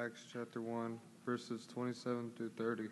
Acts chapter 1, verses 27 through 30.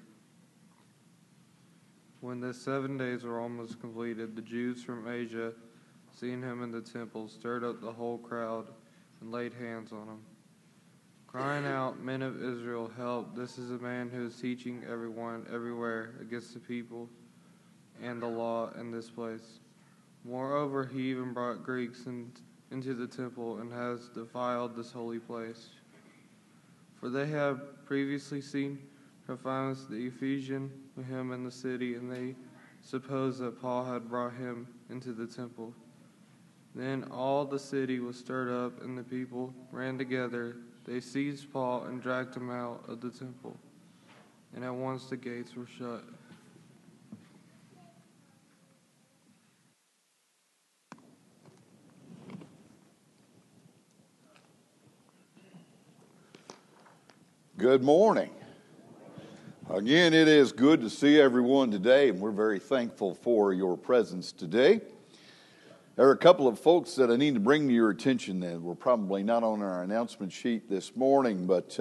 When the 7 days were almost completed, the Jews from Asia, seeing him in the temple, stirred up the whole crowd and laid hands on him, crying out, "Men of Israel, help! This is a man who is teaching everyone everywhere against the people and the law in this place. Moreover, he even brought Greeks into the temple and has defiled this holy place." For they had previously seen Trophimus the Ephesian with him in the city, and they supposed that Paul had brought him into the temple. Then all the city was stirred up, and the people ran together. They seized Paul and dragged him out of the temple, and at once the gates were shut. Good morning. Again, it is good to see everyone today, and we're very thankful for your presence today. There are a couple of folks that I need to bring to your attention that were probably not on our announcement sheet this morning, but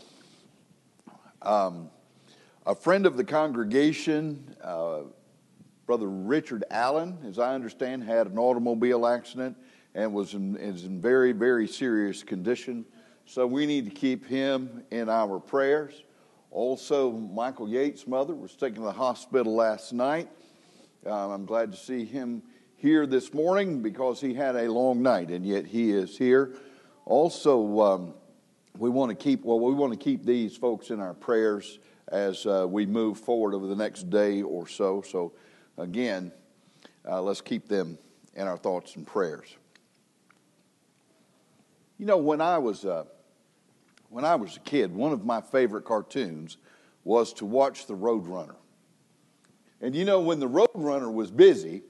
a friend of the congregation, Brother Richard Allen, as I understand, had an automobile accident and is in very, very serious condition. So we need to keep him in our prayers. Also, Michael Yates' mother was taken to the hospital last night. I'm glad to see him here this morning because he had a long night, and yet he is here. Also, we want to keep these folks in our prayers as we move forward over the next day or so. So, again, let's keep them in our thoughts and prayers. You know, when I was a kid, one of my favorite cartoons was to watch the Roadrunner. And you know, when the Roadrunner was busy,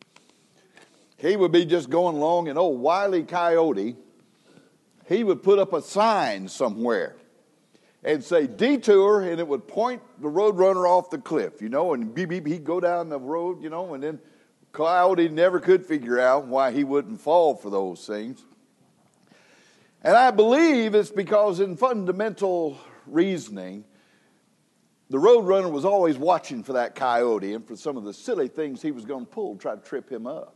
he would be just going along, and old Wile E. Coyote, he would put up a sign somewhere and say, "Detour," and it would point the Roadrunner off the cliff, you know, and beep, beep, he'd go down the road, you know, and then Coyote never could figure out why he wouldn't fall for those things. And I believe it's because in fundamental reasoning, the Roadrunner was always watching for that coyote and for some of the silly things he was going to pull to try to trip him up.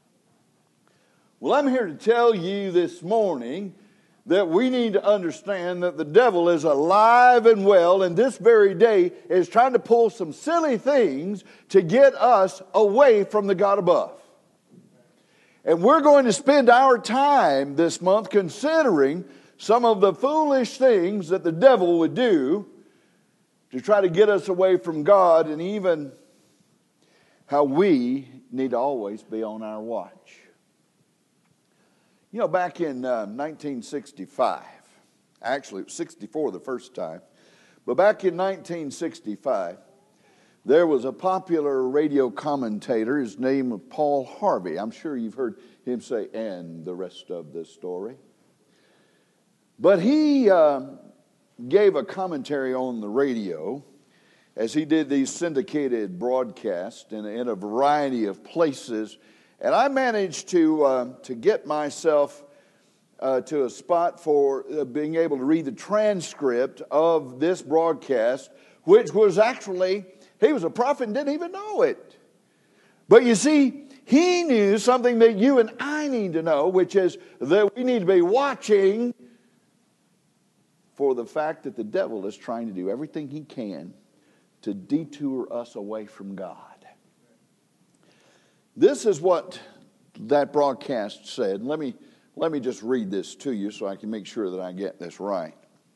Well, I'm here to tell you this morning that we need to understand that the devil is alive and well, and this very day is trying to pull some silly things to get us away from the God above. And we're going to spend our time this month considering some of the foolish things that the devil would do to try to get us away from God, and even how we need to always be on our watch. You know, back in 1965, actually it was 64 the first time, but back in 1965, there was a popular radio commentator. His name was Paul Harvey. I'm sure you've heard him say, "and the rest of the story." But he gave a commentary on the radio as he did these syndicated broadcasts in a variety of places. And I managed to get myself to a spot for being able to read the transcript of this broadcast, which was actually... He was a prophet and didn't even know it. But you see, he knew something that you and I need to know, which is that we need to be watching for the fact that the devil is trying to do everything he can to detour us away from God. This is what that broadcast said. Let me just read this to you so I can make sure that I get this right.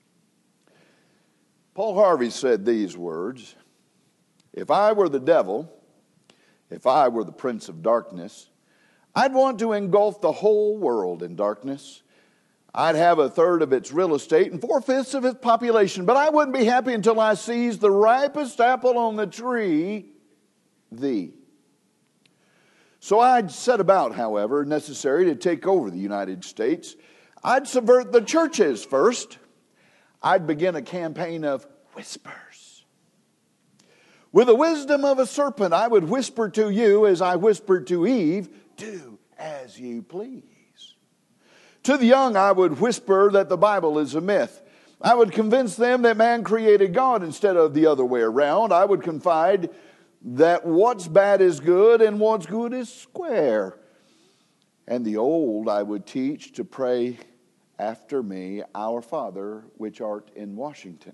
Paul Harvey said these words: "If I were the devil, if I were the prince of darkness, I'd want to engulf the whole world in darkness. I'd have a third of its real estate and 4/5 of its population, but I wouldn't be happy until I seized the ripest apple on the tree, thee. So I'd set about, however necessary, to take over the United States. I'd subvert the churches first. I'd begin a campaign of whispers. With the wisdom of a serpent, I would whisper to you as I whispered to Eve, do as you please. To the young, I would whisper that the Bible is a myth. I would convince them that man created God instead of the other way around. I would confide that what's bad is good and what's good is square. And the old I would teach to pray after me, Our Father, which art in Washington.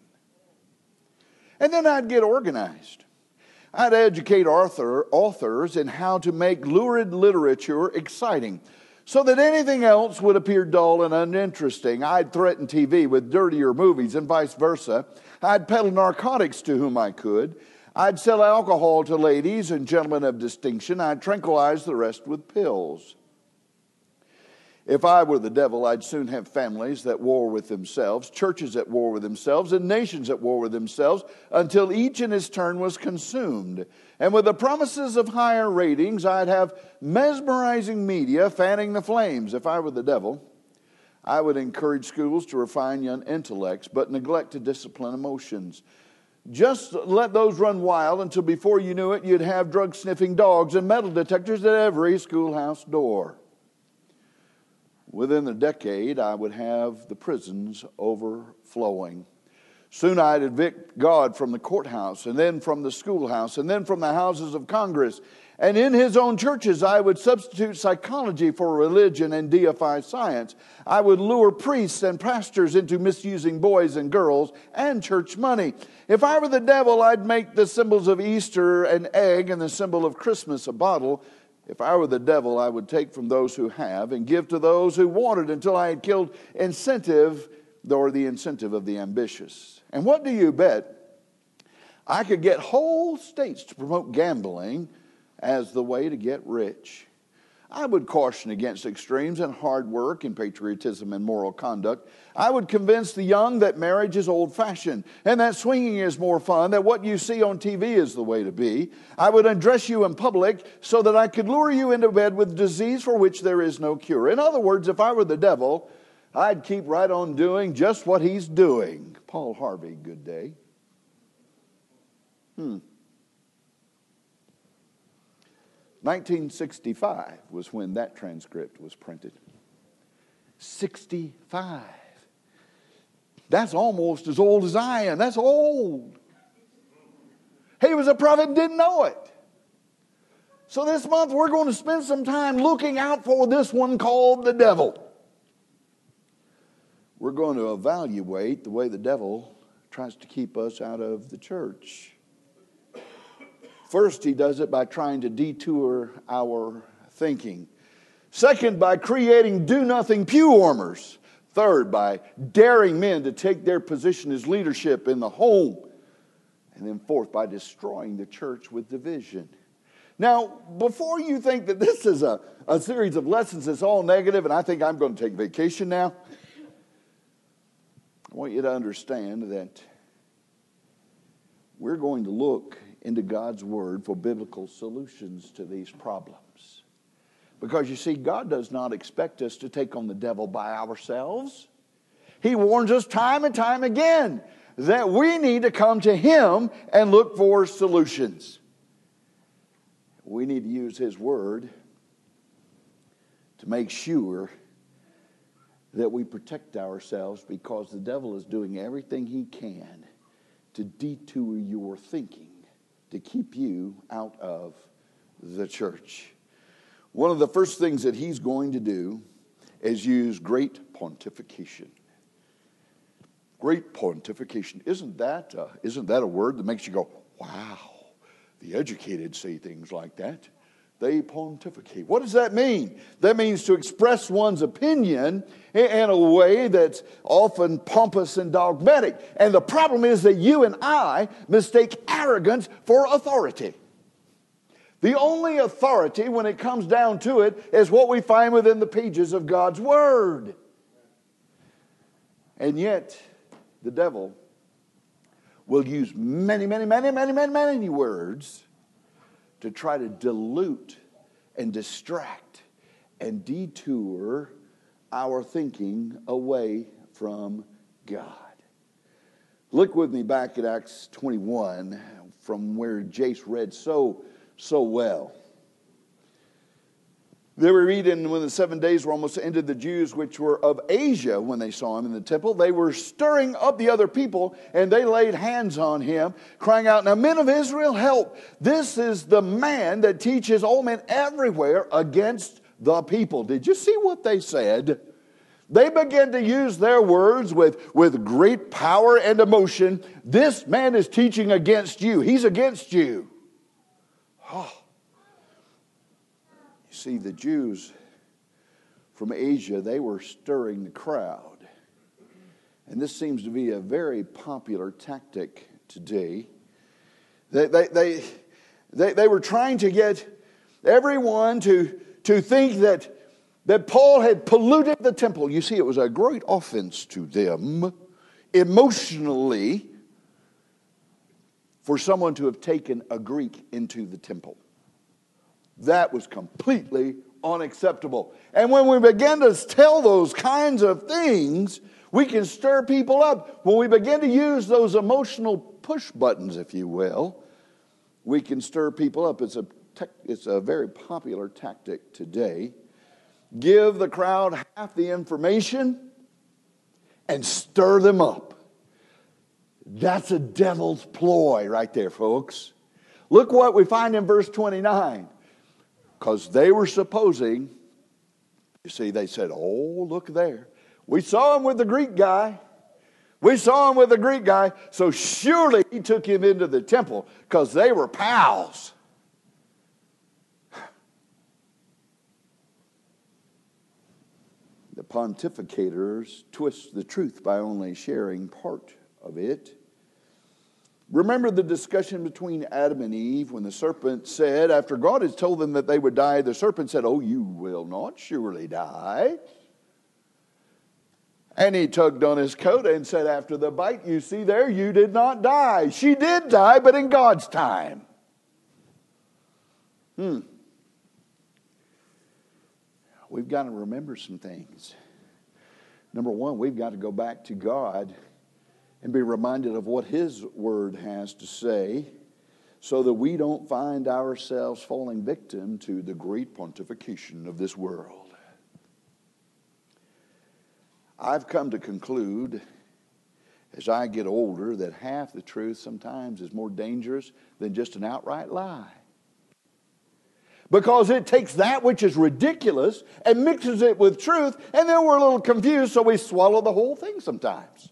And then I'd get organized. I'd educate authors in how to make lurid literature exciting, so that anything else would appear dull and uninteresting. I'd threaten TV with dirtier movies and vice versa. I'd peddle narcotics to whom I could. I'd sell alcohol to ladies and gentlemen of distinction. I'd tranquilize the rest with pills. If I were the devil, I'd soon have families that war with themselves, churches at war with themselves, and nations at war with themselves, until each in his turn was consumed. And with the promises of higher ratings, I'd have mesmerizing media fanning the flames. If I were the devil, I would encourage schools to refine young intellects, but neglect to discipline emotions. Just let those run wild until before you knew it, you'd have drug-sniffing dogs and metal detectors at every schoolhouse door. Within a decade, I would have the prisons overflowing. Soon I'd evict God from the courthouse, and then from the schoolhouse, and then from the houses of Congress. And in his own churches, I would substitute psychology for religion and deify science. I would lure priests and pastors into misusing boys and girls and church money. If I were the devil, I'd make the symbols of Easter an egg and the symbol of Christmas a bottle. If I were the devil, I would take from those who have and give to those who wanted until I had killed the incentive of the ambitious. And what do you bet? I could get whole states to promote gambling as the way to get rich. I would caution against extremes in hard work and patriotism and moral conduct. I would convince the young that marriage is old-fashioned and that swinging is more fun, that what you see on TV is the way to be. I would undress you in public so that I could lure you into bed with disease for which there is no cure. In other words, if I were the devil, I'd keep right on doing just what he's doing. Paul Harvey, good day. 1965 was when that transcript was printed. 65. That's almost as old as I am. That's old. He was a prophet and didn't know it. So this month we're going to spend some time looking out for this one called the devil. We're going to evaluate the way the devil tries to keep us out of the church. First, he does it by trying to detour our thinking. Second, by creating do-nothing pew warmers. Third, by daring men to take their position as leadership in the home. And then fourth, by destroying the church with division. Now, before you think that this is a series of lessons that's all negative and I think I'm going to take vacation now, I want you to understand that we're going to look into God's Word for biblical solutions to these problems. Because you see, God does not expect us to take on the devil by ourselves. He warns us time and time again that we need to come to Him and look for solutions. We need to use His Word to make sure that we protect ourselves, because the devil is doing everything he can to detour your thinking, to keep you out of the church. One of the first things that he's going to do is use great pontification. Great pontification. Isn't that a word that makes you go, wow, the educated say things like that? They pontificate. What does that mean? That means to express one's opinion in a way that's often pompous and dogmatic. And the problem is that you and I mistake arrogance for authority. The only authority, when it comes down to it, is what we find within the pages of God's Word. And yet, the devil will use many words to try to dilute and distract and detour our thinking away from God. Look with me back at Acts 21, from where Jace read so well. They were reading, when the 7 days were almost ended, the Jews which were of Asia, when they saw him in the temple, they were stirring up the other people, and they laid hands on him, crying out, "Now, men of Israel, help! This is the man that teaches all men everywhere against the people." Did you see what they said? They began to use their words with great power and emotion. "This man is teaching against you. He's against you." Oh. You see, the Jews from Asia, they were stirring the crowd. And this seems to be a very popular tactic today. They were trying to get everyone to think that Paul had polluted the temple. You see, it was a great offense to them emotionally for someone to have taken a Greek into the temple. That was completely unacceptable. And when we begin to tell those kinds of things, we can stir people up. When we begin to use those emotional push buttons, if you will, we can stir people up. It's a very popular tactic today. Give the crowd half the information and stir them up. That's a devil's ploy right there, folks. Look what we find in verse 29. Because they were supposing, you see, they said, "Oh, look there. We saw him with the Greek guy. We saw him with the Greek guy. So surely he took him into the temple," because they were pals. The pontificators twist the truth by only sharing part of it. Remember the discussion between Adam and Eve when the serpent said, after God had told them that they would die, the serpent said, "Oh, you will not surely die." And he tugged on his coat and said, after the bite, "You see there, you did not die." She did die, but in God's time. We've got to remember some things. Number one, we've got to go back to God and be reminded of what His Word has to say, so that we don't find ourselves falling victim to the great pontification of this world. I've come to conclude, as I get older, that half the truth sometimes is more dangerous than just an outright lie. Because it takes that which is ridiculous and mixes it with truth, and then we're a little confused, so we swallow the whole thing sometimes.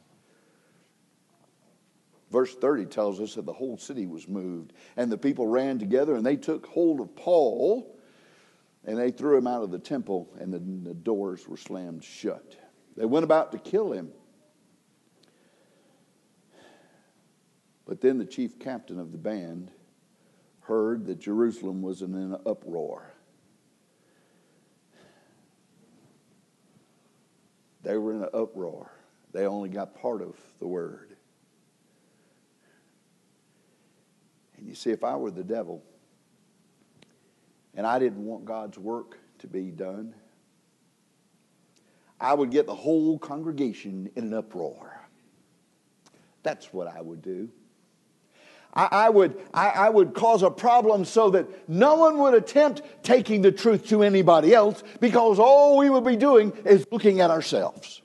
Verse 30 tells us that the whole city was moved, and the people ran together, and they took hold of Paul, and they threw him out of the temple, and the doors were slammed shut. They went about to kill him. But then the chief captain of the band heard that Jerusalem was in an uproar. They were in an uproar. They only got part of the word. And you see, if I were the devil and I didn't want God's work to be done, I would get the whole congregation in an uproar. That's what I would do. I would cause a problem so that no one would attempt taking the truth to anybody else, because all we would be doing is looking at ourselves.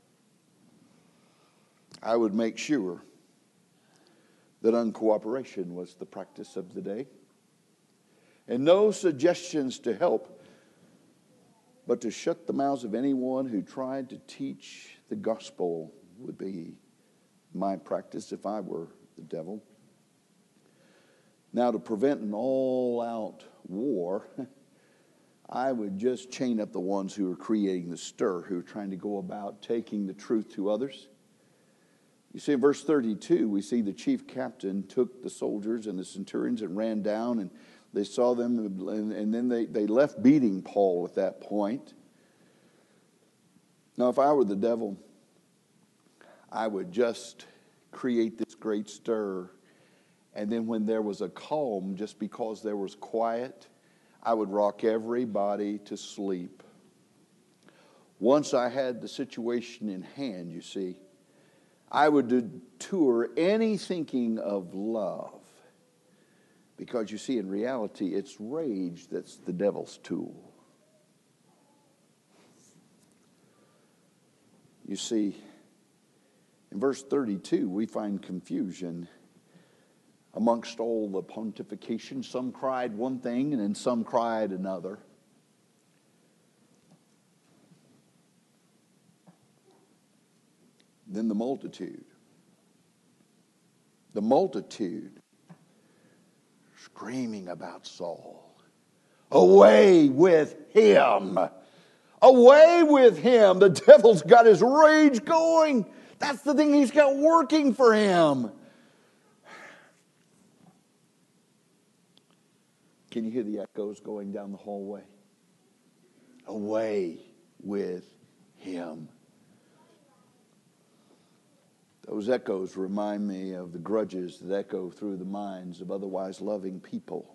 I would make sure that uncooperation was the practice of the day, and no suggestions to help, but to shut the mouths of anyone who tried to teach the gospel would be my practice if I were the devil. Now, to prevent an all-out war, I would just chain up the ones who are creating the stir, who are trying to go about taking the truth to others. You see, in verse 32, we see the chief captain took the soldiers and the centurions and ran down, and they saw them, and then they left beating Paul at that point. Now, if I were the devil, I would just create this great stir, and then when there was a calm, just because there was quiet, I would rock everybody to sleep. Once I had the situation in hand, you see, I would detour any thinking of love. Because you see, in reality, it's rage that's the devil's tool. You see, in verse 32, we find confusion amongst all the pontification. Some cried one thing and then some cried another. Then the multitude screaming about Saul. Away with him! Away with him! The devil's got his rage going. That's the thing he's got working for him. Can you hear the echoes going down the hallway? Away with him. Those echoes remind me of the grudges that echo through the minds of otherwise loving people.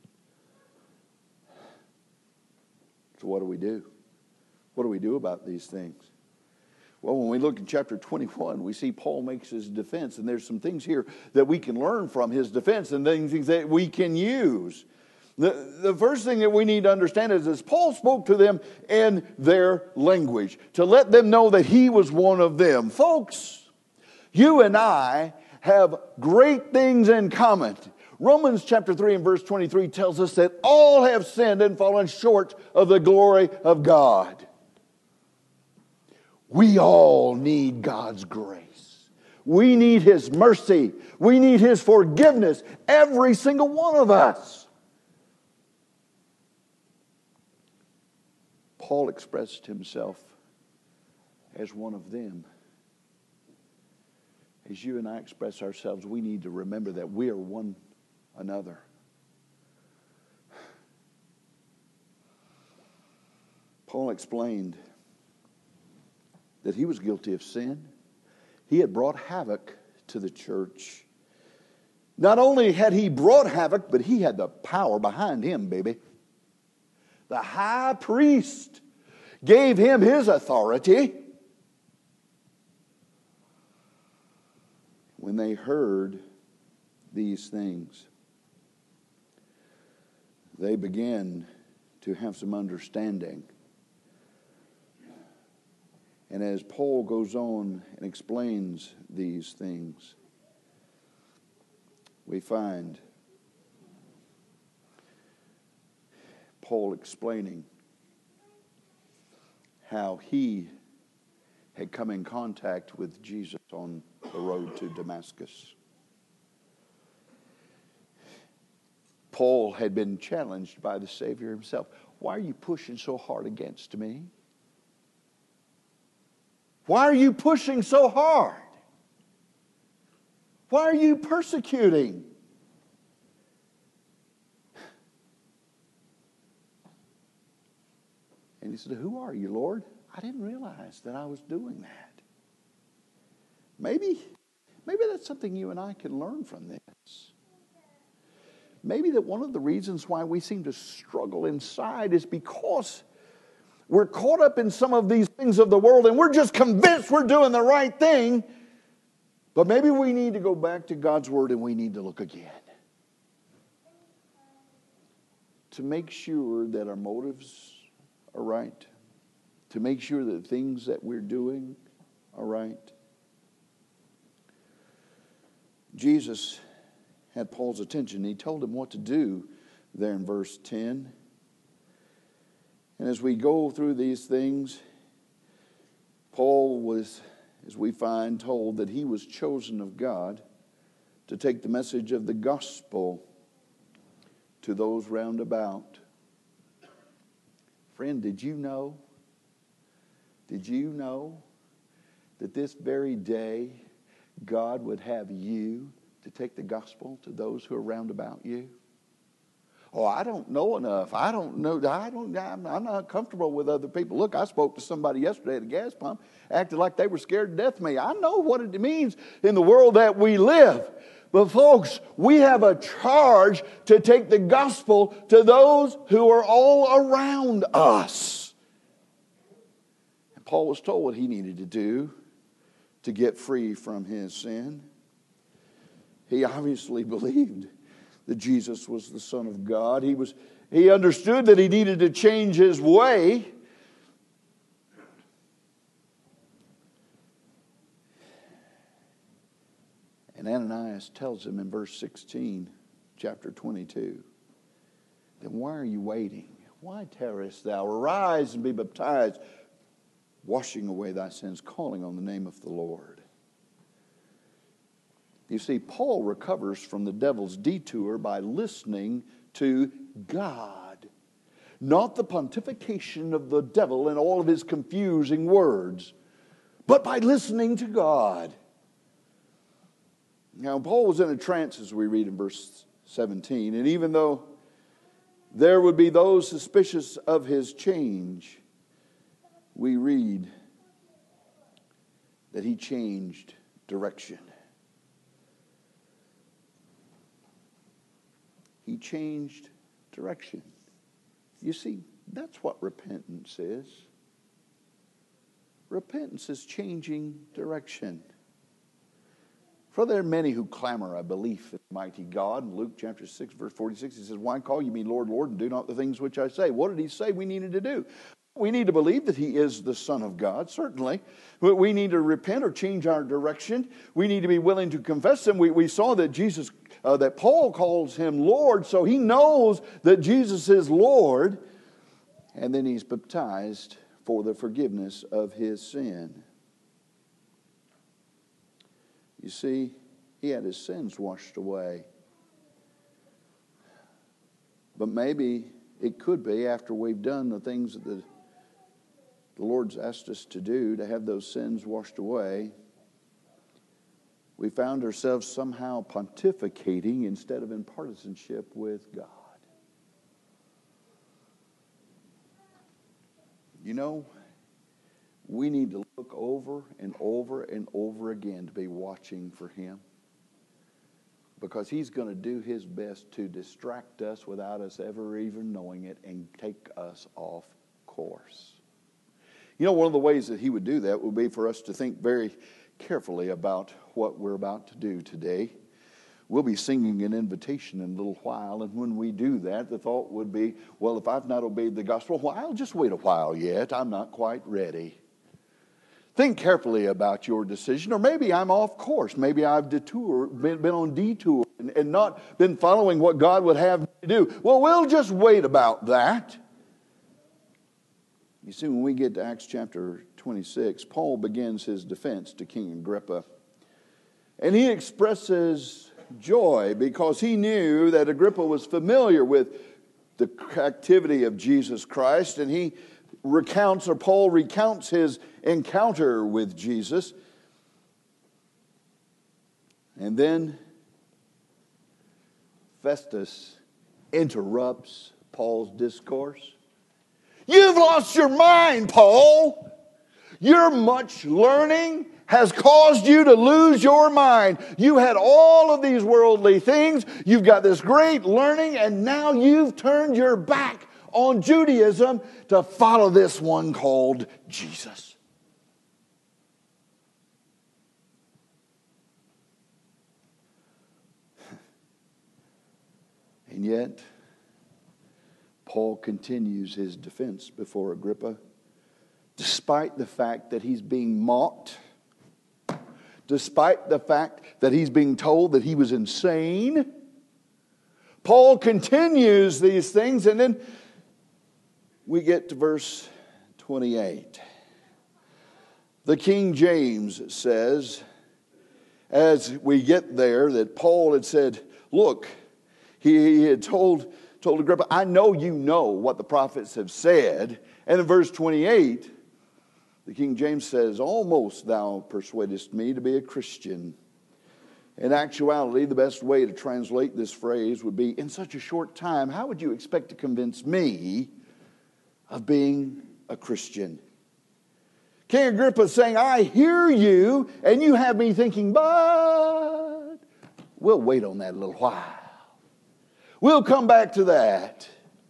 So what do we do? What do we do about these things? Well, when we look in chapter 21, we see Paul makes his defense, and there's some things here that we can learn from his defense and things that we can use. The first thing that we need to understand is that Paul spoke to them in their language to let them know that he was one of them. Folks, you and I have great things in common. Romans chapter 3 and verse 23 tells us that all have sinned and fallen short of the glory of God. We all need God's grace. We need His mercy. We need His forgiveness. Every single one of us. Paul expressed himself as one of them. As you and I express ourselves, we need to remember that we are one another. Paul explained that he was guilty of sin. He had brought havoc to the church. Not only had he brought havoc, but he had the power behind him, baby. The high priest gave him his authority. When they heard these things, they began to have some understanding. And as Paul goes on and explains these things, we find Paul explaining how he had come in contact with Jesus on the road to Damascus. Paul had been challenged by the Savior himself. Why are you pushing so hard against me? Why are you pushing so hard? Why are you persecuting? And he said, who are you, Lord? I didn't realize that I was doing that. Maybe that's something you and I can learn from this. Maybe that one of the reasons why we seem to struggle inside is because we're caught up in some of these things of the world and we're just convinced we're doing the right thing. But maybe we need to go back to God's Word and we need to look again. To make sure that our motives are right. To make sure that the things that we're doing are right. Jesus had Paul's attention. He told him what to do there in verse 10. And as we go through these things, Paul was, as we find, told that he was chosen of God to take the message of the gospel to those round about. Friend, did you know that this very day God would have you to take the gospel to those who are round about you? Oh, I don't know enough. I'm not comfortable with other people. Look, I spoke to somebody yesterday at a gas pump, acted like they were scared to death of me. I know what it means in the world that we live. But folks, we have a charge to take the gospel to those who are all around us. And Paul was told what he needed to do to get free from his sin. He obviously believed that Jesus was the Son of God. He understood that he needed to change his way. And Ananias tells him in verse 16, chapter 22, then why are you waiting? Why tarriest thou? Arise and be baptized, washing away thy sins, calling on the name of the Lord. You see, Paul recovers from the devil's detour by listening to God, not the pontification of the devil and all of his confusing words, but by listening to God. Now, Paul was in a trance, as we read in verse 17, and even though there would be those suspicious of his change, we read that he changed direction. He changed direction. You see, that's what repentance is. Repentance is changing direction. For there are many who clamor a belief in mighty God. In Luke chapter 6, verse 46, he says, why call you me Lord, Lord, and do not the things which I say? What did he say we needed to do? We need to believe that he is the Son of God, certainly. But we need to repent or change our direction. We need to be willing to confess him. We saw that that Paul calls him Lord, so he knows that Jesus is Lord. And then he's baptized for the forgiveness of his sin. You see, he had his sins washed away. But maybe it could be after we've done the things that the Lord's asked us to do to have those sins washed away, we found ourselves somehow pontificating instead of in partisanship with God. You know, we need to look over and over and over again to be watching for him, because he's going to do his best to distract us without us ever even knowing it and take us off course. You know, one of the ways that he would do that would be for us to think very carefully about what we're about to do today. We'll be singing an invitation in a little while, and when we do that, the thought would be, well, if I've not obeyed the gospel, well, I'll just wait a while yet. I'm not quite ready. Think carefully about your decision, or maybe I'm off course. Maybe I've been on detour and not been following what God would have me to do. Well, we'll just wait about that. You see, when we get to Acts chapter 26, Paul begins his defense to King Agrippa. And he expresses joy because he knew that Agrippa was familiar with the activity of Jesus Christ, and Paul recounts his encounter with Jesus. And then Festus interrupts Paul's discourse. You've lost your mind, Paul. Your much learning has caused you to lose your mind. You had all of these worldly things. You've got this great learning, and now you've turned your back on Judaism to follow this one called Jesus. And yet, Paul continues his defense before Agrippa, despite the fact that he's being mocked, despite the fact that he's being told that he was insane. Paul continues these things, and then we get to verse 28. The King James says, as we get there, that Paul had said, look, he had told Agrippa, I know you know what the prophets have said. And in verse 28, the King James says, almost thou persuadest me to be a Christian. In actuality, the best way to translate this phrase would be, in such a short time, how would you expect to convince me of being a Christian? King Agrippa is saying, I hear you, and you have me thinking, but we'll wait on that a little while. We'll come back to that.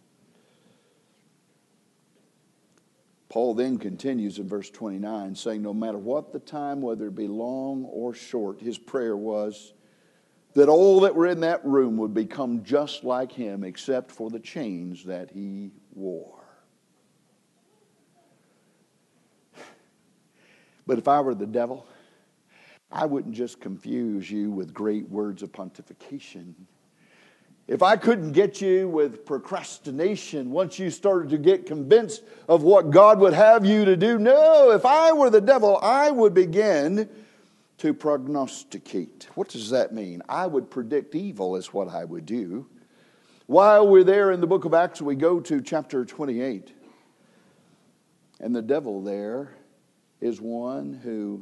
Paul then continues in verse 29, saying no matter what the time, whether it be long or short, his prayer was that all that were in that room would become just like him, except for the chains that he wore. But if I were the devil, I wouldn't just confuse you with great words of pontification. If I couldn't get you with procrastination once you started to get convinced of what God would have you to do, no, if I were the devil, I would begin to prognosticate. What does that mean? I would predict evil is what I would do. While we're there in the book of Acts, we go to chapter 28. And the devil there is one who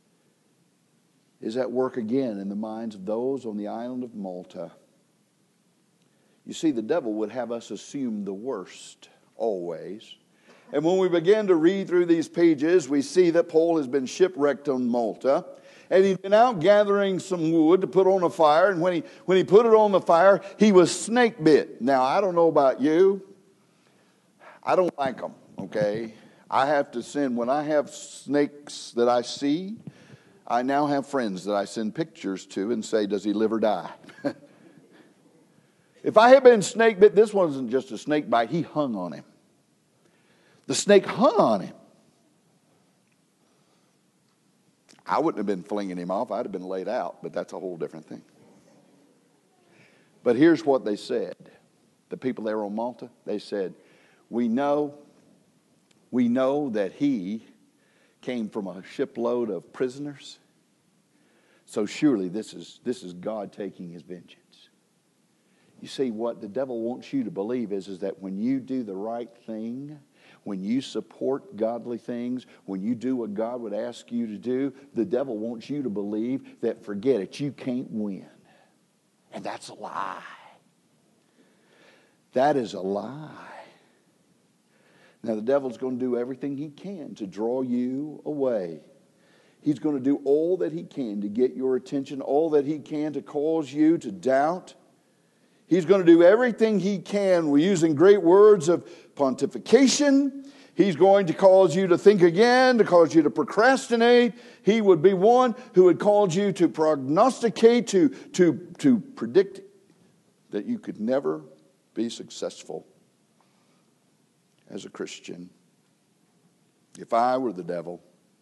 is at work again in the minds of those on the island of Malta. You see, the devil would have us assume the worst always. And when we begin to read through these pages, we see that Paul has been shipwrecked on Malta. And he'd been out gathering some wood to put on a fire. And when he put it on the fire, he was snake bit. Now, I don't know about you. I don't like them, okay? I have to send, when I have snakes that I see, I now have friends that I send pictures to and say, does he live or die? If I had been snake bit, this wasn't just a snake bite. He hung on him. The snake hung on him. I wouldn't have been flinging him off. I'd have been laid out, but that's a whole different thing. But here's what they said. The people there on Malta, they said, we know that he came from a shipload of prisoners. So surely this is God taking his vengeance. You see, what the devil wants you to believe is that when you do the right thing, when you support godly things, when you do what God would ask you to do, the devil wants you to believe that, forget it, you can't win. And that's a lie. That is a lie. Now, the devil's going to do everything he can to draw you away. He's going to do all that he can to get your attention, all that he can to cause you to doubt. He's going to do everything he can. We're using great words of pontification. He's going to cause you to think again, to cause you to procrastinate. He would be one who would cause you to prognosticate, to predict that you could never be successful as a Christian. If I were the devil,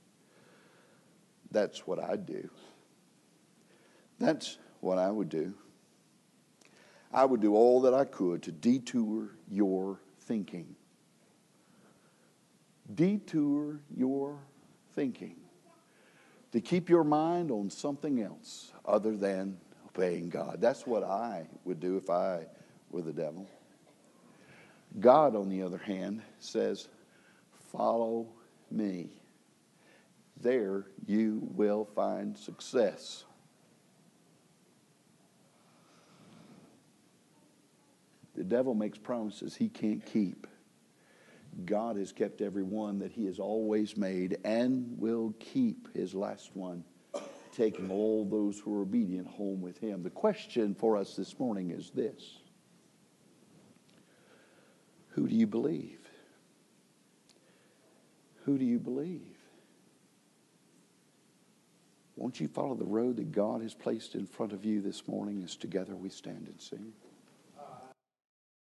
that's what I'd do. That's what I would do. I would do all that I could to detour your thinking. Detour your thinking. To keep your mind on something else other than obeying God. That's what I would do if I were the devil. God, on the other hand, says, follow me. There you will find success. The devil makes promises he can't keep. God has kept every one that he has always made and will keep his last one, taking all those who are obedient home with him. The question for us this morning is this. Who do you believe? Who do you believe? Won't you follow the road that God has placed in front of you this morning as together we stand and sing?